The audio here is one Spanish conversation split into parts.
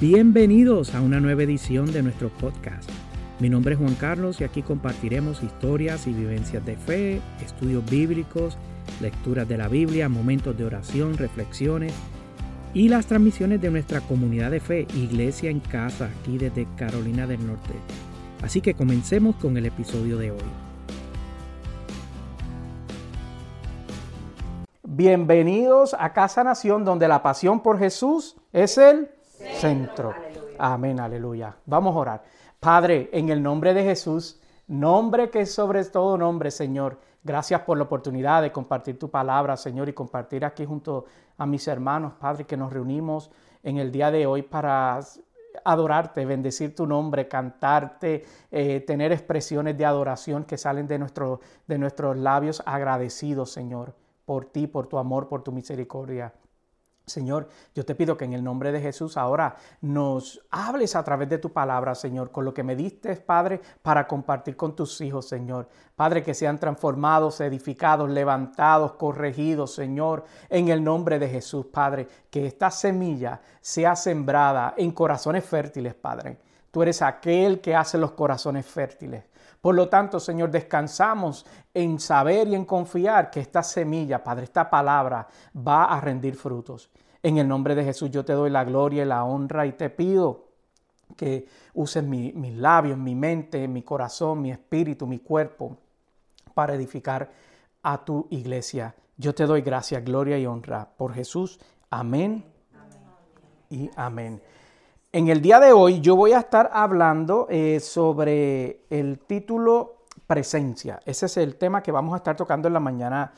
Bienvenidos a una nueva edición de nuestro podcast. Mi nombre es Juan Carlos y aquí compartiremos historias y vivencias de fe, estudios bíblicos, lecturas de la Biblia, momentos de oración, reflexiones y las transmisiones de nuestra comunidad de fe, Iglesia en Casa, aquí desde Carolina del Norte. Así que comencemos con el episodio de hoy. Bienvenidos a Casa Nación, donde la pasión por Jesús es el centro. Aleluya. Amén, aleluya. Vamos a orar. Padre, en el nombre de Jesús, nombre que es sobre todo nombre, Señor, gracias por la oportunidad de compartir tu palabra, Señor, y compartir aquí junto a mis hermanos, Padre, que nos reunimos en el día de hoy para adorarte, bendecir tu nombre, cantarte, tener expresiones de adoración que salen de nuestros labios agradecidos, Señor, por ti, por tu amor, por tu misericordia. Señor, yo te pido que en el nombre de Jesús ahora nos hables a través de tu palabra, Señor, con lo que me diste, Padre, para compartir con tus hijos, Señor. Padre, que sean transformados, edificados, levantados, corregidos, Señor, en el nombre de Jesús, Padre. Que esta semilla sea sembrada en corazones fértiles, Padre. Tú eres aquel que hace los corazones fértiles. Por lo tanto, Señor, descansamos en saber y en confiar que esta semilla, Padre, esta palabra va a rendir frutos. En el nombre de Jesús yo te doy la gloria y la honra y te pido que uses mis labios, mi mente, mi corazón, mi espíritu, mi cuerpo para edificar a tu iglesia. Yo te doy gracias, gloria y honra por Jesús. Amén, amén y amén. En el día de hoy yo voy a estar hablando sobre el título Presencia. Ese es el tema que vamos a estar tocando en la mañana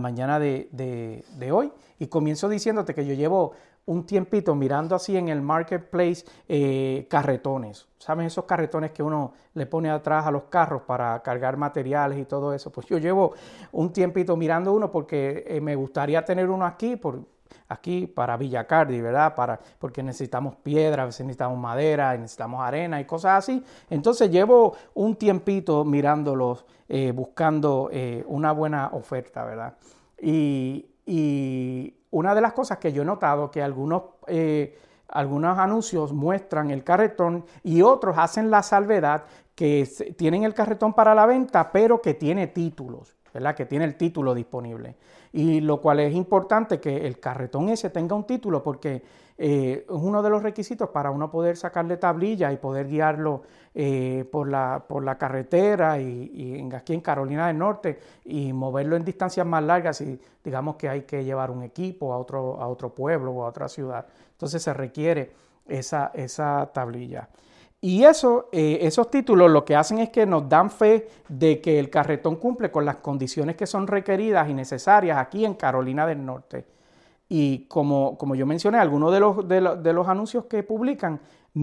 de hoy. Y comienzo diciéndote que yo llevo un tiempito mirando así en el marketplace carretones. ¿Saben esos carretones que uno le pone atrás a los carros para cargar materiales y todo eso? Pues yo llevo un tiempito mirando uno porque me gustaría tener uno aquí para Villa Cardi, ¿verdad? Porque necesitamos piedra, necesitamos madera, necesitamos arena y cosas así. Entonces llevo un tiempito mirándolos, buscando una buena oferta, ¿verdad? Y una de las cosas que yo he notado que algunos anuncios muestran el carretón y otros hacen la salvedad que tienen el carretón para la venta, pero que tiene títulos, ¿verdad? Que tiene el título disponible. Y lo cual es importante que el carretón ese tenga un título porque es uno de los requisitos para uno poder sacarle tablilla y poder guiarlo por la carretera y aquí en Carolina del Norte y moverlo en distancias más largas y digamos que hay que llevar un equipo a otro pueblo o a otra ciudad. Entonces se requiere esa tablilla. Y esos títulos lo que hacen es que nos dan fe de que el carretón cumple con las condiciones que son requeridas y necesarias aquí en Carolina del Norte. Y como yo mencioné, algunos de los anuncios que publican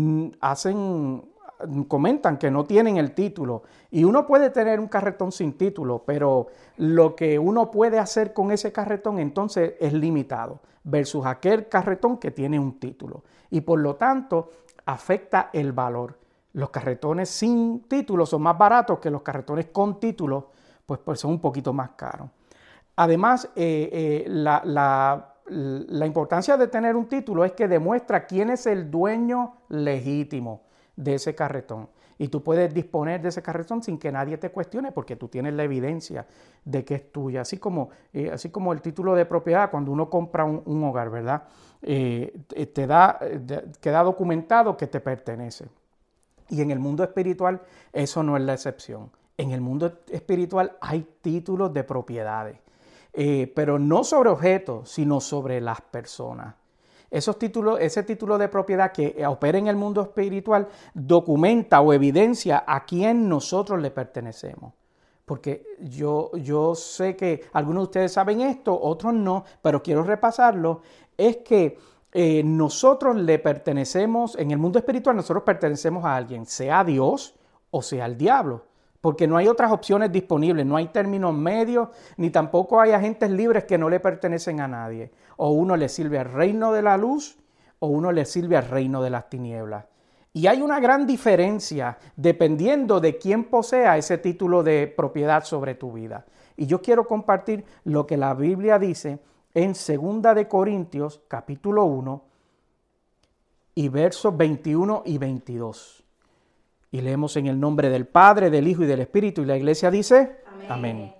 comentan que no tienen el título. Y uno puede tener un carretón sin título, pero lo que uno puede hacer con ese carretón entonces es limitado versus aquel carretón que tiene un título. Y por lo tanto afecta el valor. Los carretones sin título son más baratos que los carretones con título, pues son un poquito más caros. Además, la importancia de tener un título es que demuestra quién es el dueño legítimo de ese carretón. Y tú puedes disponer de ese carretón sin que nadie te cuestione porque tú tienes la evidencia de que es tuya. Así como el título de propiedad cuando uno compra un hogar, ¿verdad? Queda documentado que te pertenece. Y en el mundo espiritual eso no es la excepción. En el mundo espiritual hay títulos de propiedades, pero no sobre objetos, sino sobre las personas. Ese título de propiedad que opera en el mundo espiritual documenta o evidencia a quién nosotros le pertenecemos. Porque yo sé que algunos de ustedes saben esto, otros no, pero quiero repasarlo. Es que nosotros le pertenecemos, en el mundo espiritual nosotros pertenecemos a alguien, sea Dios o sea el diablo. Porque no hay otras opciones disponibles, no hay términos medios, ni tampoco hay agentes libres que no le pertenecen a nadie. O uno le sirve al reino de la luz o uno le sirve al reino de las tinieblas. Y hay una gran diferencia dependiendo de quién posea ese título de propiedad sobre tu vida. Y yo quiero compartir lo que la Biblia dice en 2 de Corintios, capítulo 1, y versos 21 y 22. Y leemos en el nombre del Padre, del Hijo y del Espíritu. Y la iglesia dice, amén. Amén.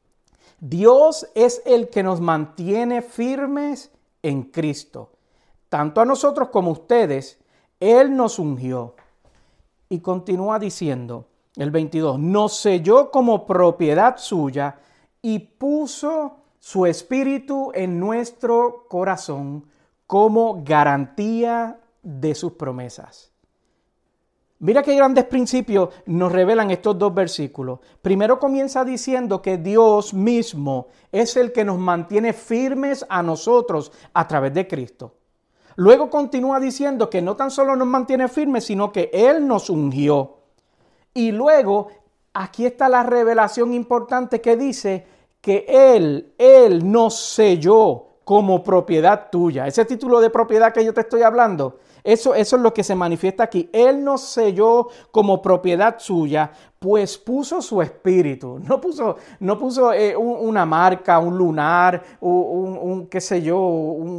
Dios es el que nos mantiene firmes en Cristo. Tanto a nosotros como a ustedes, Él nos ungió. Y continúa diciendo, el 22, nos selló como propiedad suya y puso su espíritu en nuestro corazón como garantía de sus promesas. Mira qué grandes principios nos revelan estos dos versículos. Primero comienza diciendo que Dios mismo es el que nos mantiene firmes a nosotros a través de Cristo. Luego continúa diciendo que no tan solo nos mantiene firmes, sino que Él nos ungió. Y luego, aquí está la revelación importante que dice que Él nos selló como propiedad tuya. Ese título de propiedad que yo te estoy hablando, eso es lo que se manifiesta aquí. Él nos selló como propiedad suya, pues puso su espíritu. No puso una marca, un lunar, un qué sé yo,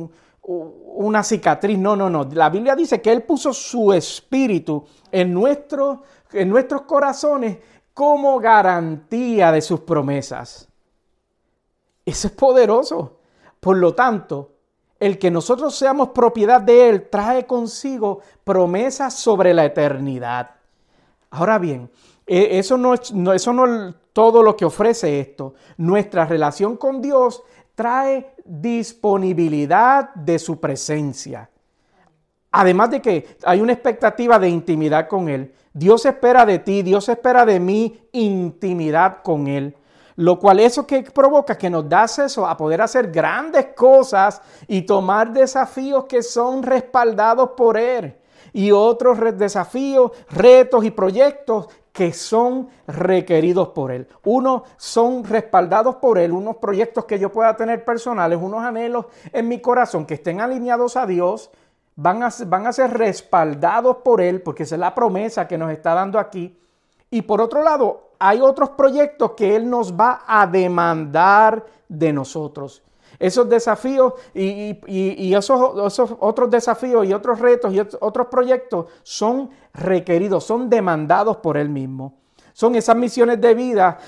una cicatriz. No. La Biblia dice que Él puso su espíritu en nuestros corazones como garantía de sus promesas. Eso es poderoso. Por lo tanto, el que nosotros seamos propiedad de Él trae consigo promesas sobre la eternidad. Ahora bien, eso no es todo lo que ofrece esto. Nuestra relación con Dios trae disponibilidad de su presencia. Además de que hay una expectativa de intimidad con Él. Dios espera de ti, Dios espera de mí intimidad con Él. Lo cual eso que provoca que nos da acceso a poder hacer grandes cosas y tomar desafíos que son respaldados por Él. Y otros desafíos, retos y proyectos que son requeridos por Él. Unos son respaldados por Él, unos proyectos que yo pueda tener personales, unos anhelos en mi corazón que estén alineados a Dios, van a ser respaldados por Él, porque esa es la promesa que nos está dando aquí. Y por otro lado, hay otros proyectos que Él nos va a demandar de nosotros. Esos desafíos y esos otros desafíos y otros retos y otros proyectos son requeridos, son demandados por Él mismo. Son esas misiones de vida,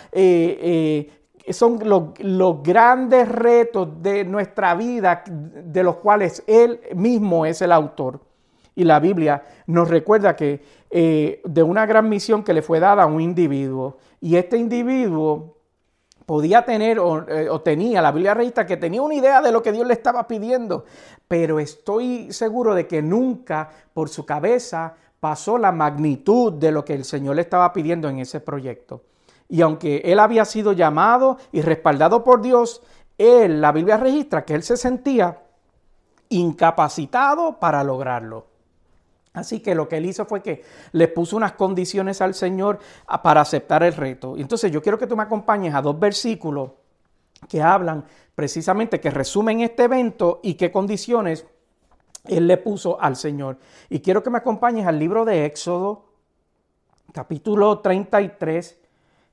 son los grandes retos de nuestra vida de los cuales Él mismo es el autor. Y la Biblia nos recuerda que de una gran misión que le fue dada a un individuo. Y este individuo podía tener o tenía, la Biblia registra que tenía una idea de lo que Dios le estaba pidiendo. Pero estoy seguro de que nunca por su cabeza pasó la magnitud de lo que el Señor le estaba pidiendo en ese proyecto. Y aunque él había sido llamado y respaldado por Dios, la Biblia registra que él se sentía incapacitado para lograrlo. Así que lo que él hizo fue que le puso unas condiciones al Señor para aceptar el reto. Y entonces yo quiero que tú me acompañes a dos versículos que hablan precisamente, que resumen este evento y qué condiciones él le puso al Señor. Y quiero que me acompañes al libro de Éxodo, capítulo 33,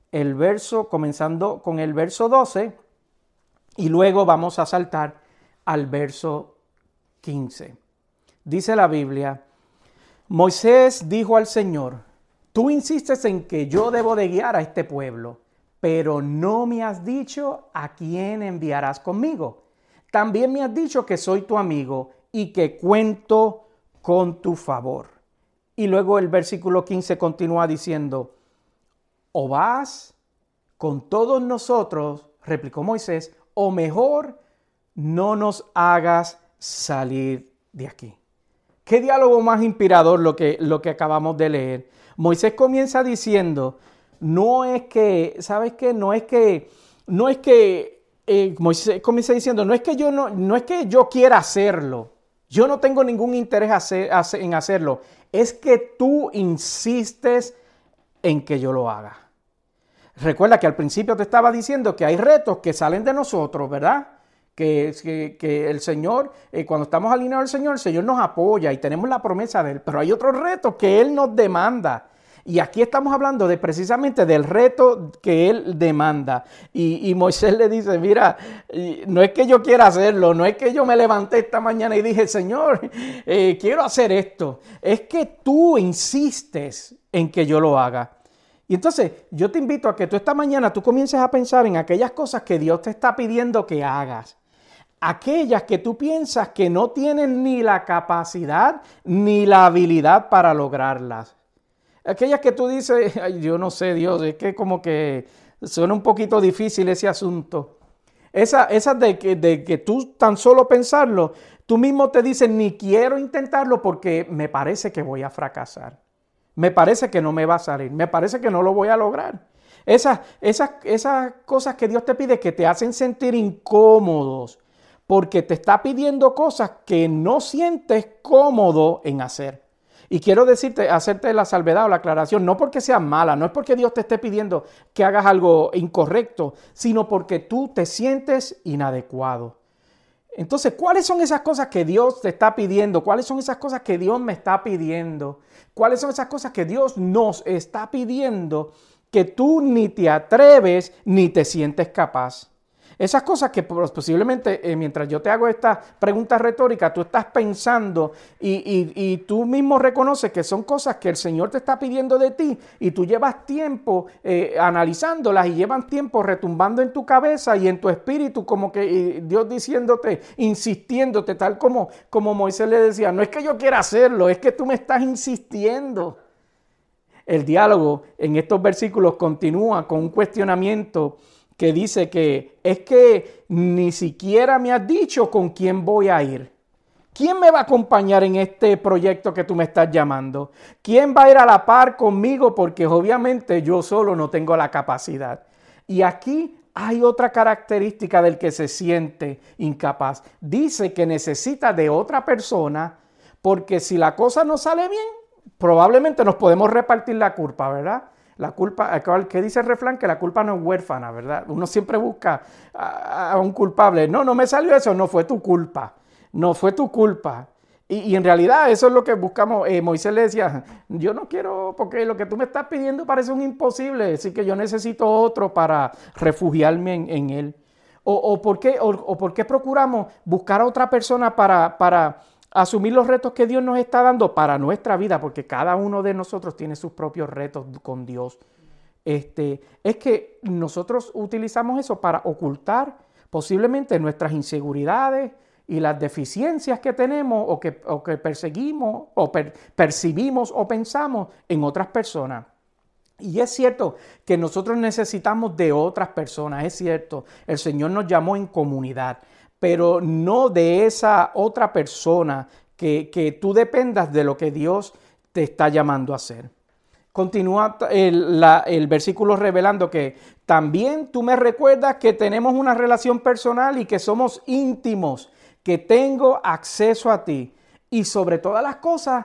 comenzando con el verso 12, y luego vamos a saltar al verso 15. Dice la Biblia: Moisés dijo al Señor: tú insistes en que yo debo de guiar a este pueblo, pero no me has dicho a quién enviarás conmigo. También me has dicho que soy tu amigo y que cuento con tu favor. Y luego el versículo 15 continúa diciendo: o vas con todos nosotros, replicó Moisés, o mejor no nos hagas salir de aquí. Qué diálogo más inspirador lo que acabamos de leer. Moisés comienza diciendo, Moisés comienza diciendo, no es que yo quiera hacerlo, yo no tengo ningún interés en hacerlo, es que tú insistes en que yo lo haga. Recuerda que al principio te estaba diciendo que hay retos que salen de nosotros, ¿verdad? Que el Señor, cuando estamos alineados al Señor, el Señor nos apoya y tenemos la promesa de Él. Pero hay otros retos que Él nos demanda. Y aquí estamos hablando de precisamente del reto que Él demanda. Y Moisés le dice, mira, no es que yo quiera hacerlo, no es que yo me levanté esta mañana y dije, Señor, quiero hacer esto. Es que tú insistes en que yo lo haga. Y entonces yo te invito a que tú esta mañana tú comiences a pensar en aquellas cosas que Dios te está pidiendo que hagas. Aquellas que tú piensas que no tienen ni la capacidad ni la habilidad para lograrlas. Aquellas que tú dices, ay, yo no sé, Dios, es que como que suena un poquito difícil ese asunto. Esas de que tú tan solo pensarlo, tú mismo te dices, ni quiero intentarlo porque me parece que voy a fracasar. Me parece que no me va a salir, me parece que no lo voy a lograr. Esas cosas que Dios te pide que te hacen sentir incómodos, porque te está pidiendo cosas que no sientes cómodo en hacer. Y quiero decirte, hacerte la salvedad o la aclaración, no porque sea mala, no es porque Dios te esté pidiendo que hagas algo incorrecto, sino porque tú te sientes inadecuado. Entonces, ¿cuáles son esas cosas que Dios te está pidiendo? ¿Cuáles son esas cosas que Dios me está pidiendo? ¿Cuáles son esas cosas que Dios nos está pidiendo que tú ni te atreves ni te sientes capaz? Esas cosas que posiblemente mientras yo te hago esta pregunta retórica, tú estás pensando y tú mismo reconoces que son cosas que el Señor te está pidiendo de ti y tú llevas tiempo analizándolas y llevan tiempo retumbando en tu cabeza y en tu espíritu como que Dios diciéndote, insistiéndote, tal como Moisés le decía, no es que yo quiera hacerlo, es que tú me estás insistiendo. El diálogo en estos versículos continúa con un cuestionamiento que dice que es que ni siquiera me has dicho con quién voy a ir. ¿Quién me va a acompañar en este proyecto que tú me estás llamando? ¿Quién va a ir a la par conmigo? Porque obviamente yo solo no tengo la capacidad. Y aquí hay otra característica del que se siente incapaz. Dice que necesita de otra persona porque si la cosa no sale bien, probablemente nos podemos repartir la culpa, ¿verdad? La culpa, ¿qué dice el refrán? Que la culpa no es huérfana, ¿verdad? Uno siempre busca a un culpable. No me salió eso, no fue tu culpa. No fue tu culpa. Y en realidad eso es lo que buscamos. Moisés le decía, yo no quiero, porque lo que tú me estás pidiendo parece un imposible, así que yo necesito otro para refugiarme en él. ¿Por qué procuramos buscar a otra persona para asumir los retos que Dios nos está dando para nuestra vida? Porque cada uno de nosotros tiene sus propios retos con Dios. Es que nosotros utilizamos eso para ocultar posiblemente nuestras inseguridades y las deficiencias que tenemos o que perseguimos o percibimos o pensamos en otras personas. Y es cierto que nosotros necesitamos de otras personas, es cierto, el Señor nos llamó en comunidad, pero no de esa otra persona que tú dependas de lo que Dios te está llamando a hacer. Continúa el versículo revelando que también tú me recuerdas que tenemos una relación personal y que somos íntimos, que tengo acceso a ti y sobre todas las cosas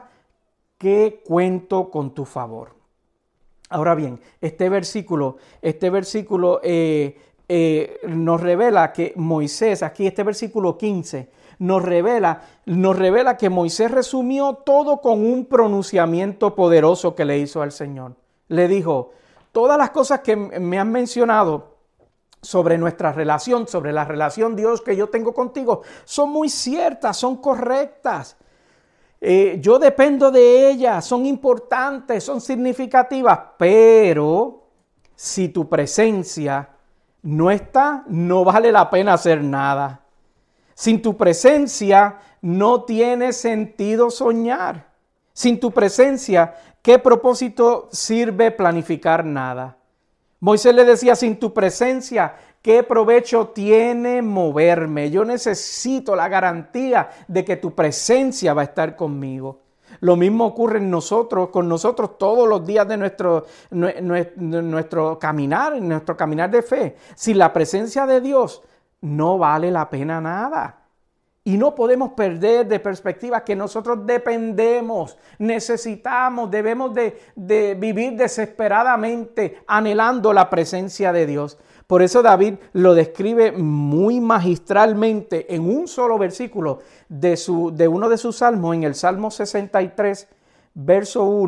que cuento con tu favor. Ahora bien, este versículo nos revela que Moisés, aquí este versículo 15, nos revela que Moisés resumió todo con un pronunciamiento poderoso que le hizo al Señor. Le dijo, todas las cosas que me han mencionado sobre nuestra relación, sobre la relación Dios que yo tengo contigo, son muy ciertas, son correctas. Yo dependo de ellas, son importantes, son significativas, pero si tu presencia no está, no vale la pena hacer nada. Sin tu presencia no tiene sentido soñar. Sin tu presencia, ¿qué propósito sirve planificar nada? Moisés le decía, sin tu presencia, ¿qué provecho tiene moverme? Yo necesito la garantía de que tu presencia va a estar conmigo. Lo mismo ocurre con nosotros todos los días de nuestro caminar de fe. Sin la presencia de Dios no vale la pena nada. Y no podemos perder de perspectiva que nosotros dependemos, necesitamos, debemos de vivir desesperadamente anhelando la presencia de Dios. Por eso David lo describe muy magistralmente en un solo versículo de uno de sus salmos, en el Salmo 63, verso 1.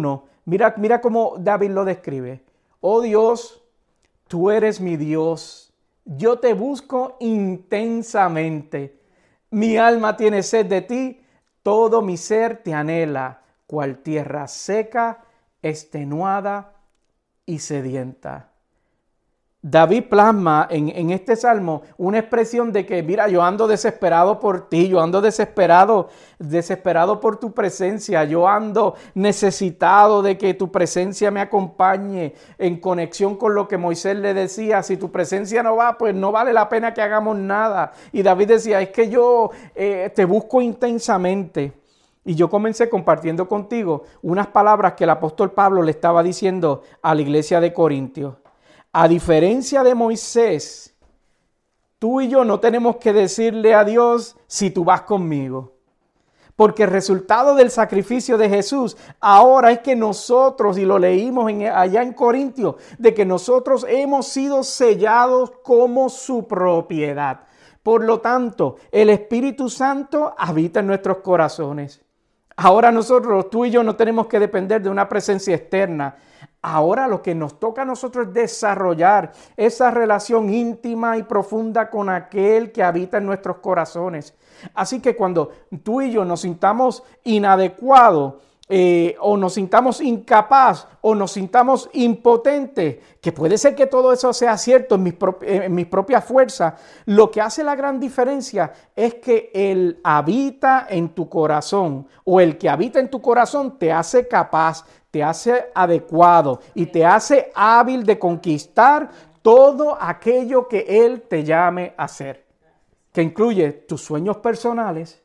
Mira cómo David lo describe. Oh Dios, tú eres mi Dios. Yo te busco intensamente. Mi alma tiene sed de ti. Todo mi ser te anhela, cual tierra seca, extenuada y sedienta. David plasma en este salmo una expresión de que, mira, yo ando desesperado por ti, yo ando desesperado por tu presencia, yo ando necesitado de que tu presencia me acompañe en conexión con lo que Moisés le decía, si tu presencia no va, pues no vale la pena que hagamos nada. Y David decía, es que yo te busco intensamente. Y yo comencé compartiendo contigo unas palabras que el apóstol Pablo le estaba diciendo a la iglesia de Corintios. A diferencia de Moisés, tú y yo no tenemos que decirle a Dios si tú vas conmigo. Porque el resultado del sacrificio de Jesús ahora es que nosotros, y lo leímos allá en Corintios, de que nosotros hemos sido sellados como su propiedad. Por lo tanto, el Espíritu Santo habita en nuestros corazones. Ahora nosotros, tú y yo, no tenemos que depender de una presencia externa. Ahora lo que nos toca a nosotros es desarrollar esa relación íntima y profunda con aquel que habita en nuestros corazones. Así que cuando tú y yo nos sintamos inadecuados, o nos sintamos incapaz o nos sintamos impotentes, que puede ser que todo eso sea cierto en mis propias fuerzas, lo que hace la gran diferencia es que Él habita en tu corazón, o el que habita en tu corazón te hace capaz, te hace adecuado y te hace hábil de conquistar todo aquello que Él te llame a hacer, que incluye tus sueños personales,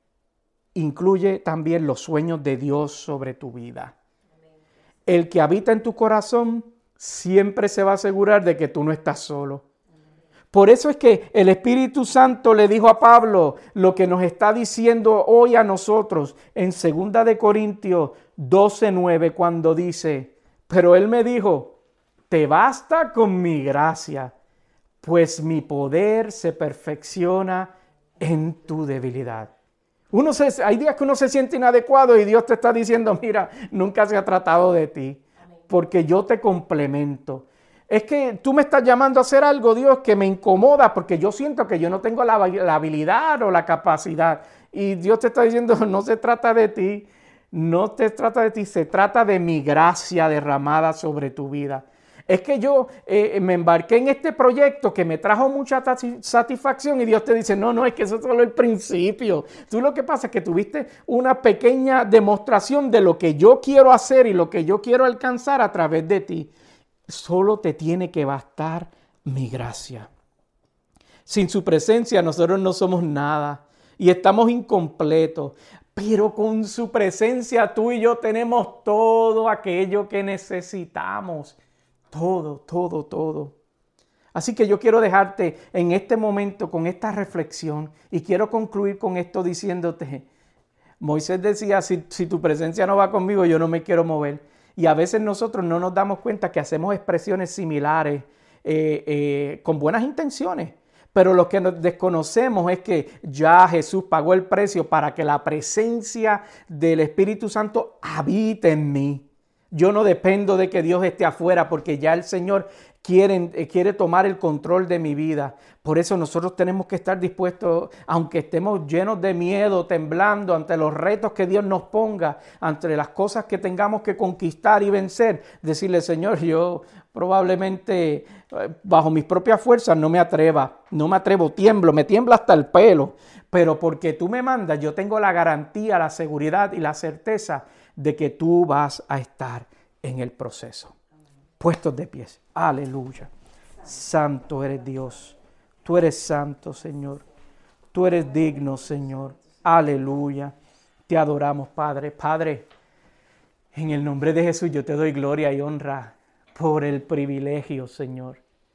incluye también los sueños de Dios sobre tu vida. El que habita en tu corazón siempre se va a asegurar de que tú no estás solo. Por eso es que el Espíritu Santo le dijo a Pablo lo que nos está diciendo hoy a nosotros en 2 de Corintios 12:9, cuando dice, pero Él me dijo, te basta con mi gracia, pues mi poder se perfecciona en tu debilidad. Hay días que uno se siente inadecuado y Dios te está diciendo, mira, nunca se ha tratado de ti, porque yo te complemento. Es que tú me estás llamando a hacer algo, Dios, que me incomoda, porque yo siento que yo no tengo la habilidad o la capacidad. Y Dios te está diciendo, no se trata de ti, no te trata de ti, se trata de mi gracia derramada sobre tu vida. Es que yo me embarqué en este proyecto que me trajo mucha satisfacción y Dios te dice, no, es que eso es solo el principio. Tú lo que pasa es que tuviste una pequeña demostración de lo que yo quiero hacer y lo que yo quiero alcanzar a través de ti. Solo te tiene que bastar mi gracia. Sin su presencia nosotros no somos nada y estamos incompletos. Pero con su presencia tú y yo tenemos todo aquello que necesitamos. Todo. Así que yo quiero dejarte en este momento con esta reflexión y quiero concluir con esto diciéndote, Moisés decía, si tu presencia no va conmigo, yo no me quiero mover. Y a veces nosotros no nos damos cuenta que hacemos expresiones similares con buenas intenciones. Pero lo que desconocemos es que ya Jesús pagó el precio para que la presencia del Espíritu Santo habite en mí. Yo no dependo de que Dios esté afuera porque ya el Señor quiere tomar el control de mi vida. Por eso nosotros tenemos que estar dispuestos, aunque estemos llenos de miedo, temblando ante los retos que Dios nos ponga, ante las cosas que tengamos que conquistar y vencer, decirle, Señor, yo probablemente bajo mis propias fuerzas no me atrevo, tiemblo, me tiembla hasta el pelo, pero porque tú me mandas, yo tengo la garantía, la seguridad y la certeza de que tú vas a estar en el proceso. Puestos de pies. Aleluya. Santo eres Dios. Tú eres santo, Señor. Tú eres digno, Señor. Aleluya. Te adoramos, Padre. Padre, en el nombre de Jesús yo te doy gloria y honra por el privilegio, Señor,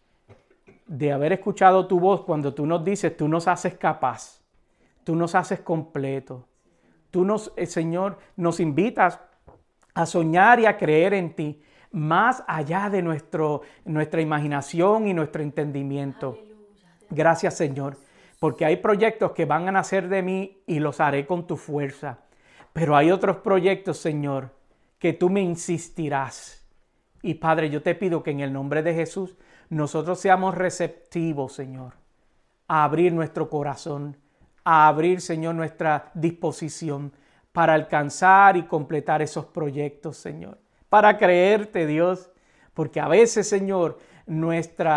de haber escuchado tu voz cuando tú nos dices, tú nos haces capaz. Tú nos haces completo. Tú Señor, nos invitas a soñar y a creer en ti, más allá de nuestra imaginación y nuestro entendimiento. Gracias, Señor, porque hay proyectos que van a nacer de mí y los haré con tu fuerza. Pero hay otros proyectos, Señor, que tú me insistirás. Y Padre, yo te pido que en el nombre de Jesús nosotros seamos receptivos, Señor, a abrir nuestro corazón, a abrir, Señor, nuestra disposición para alcanzar y completar esos proyectos, Señor. Para creerte, Dios, porque a veces, Señor, lo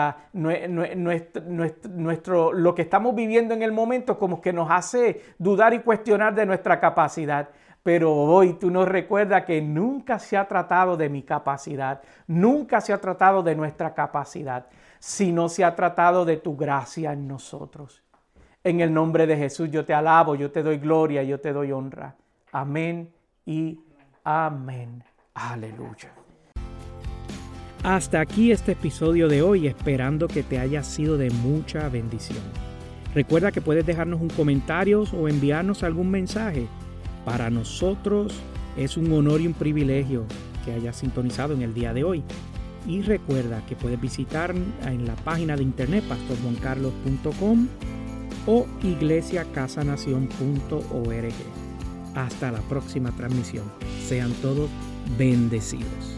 que estamos viviendo en el momento como que nos hace dudar y cuestionar de nuestra capacidad. Pero hoy tú nos recuerdas que nunca se ha tratado de mi capacidad, nunca se ha tratado de nuestra capacidad, sino se ha tratado de tu gracia en nosotros. En el nombre de Jesús yo te alabo, yo te doy gloria, yo te doy honra. Amén y amén. Aleluya. Hasta aquí este episodio de hoy, esperando que te haya sido de mucha bendición. Recuerda que puedes dejarnos un comentario o enviarnos algún mensaje. Para nosotros es un honor y un privilegio que hayas sintonizado en el día de hoy. Y recuerda que puedes visitar en la página de internet pastorjuancarlos.com o iglesiacasanacion.org. Hasta la próxima transmisión. Sean todos bendecidos.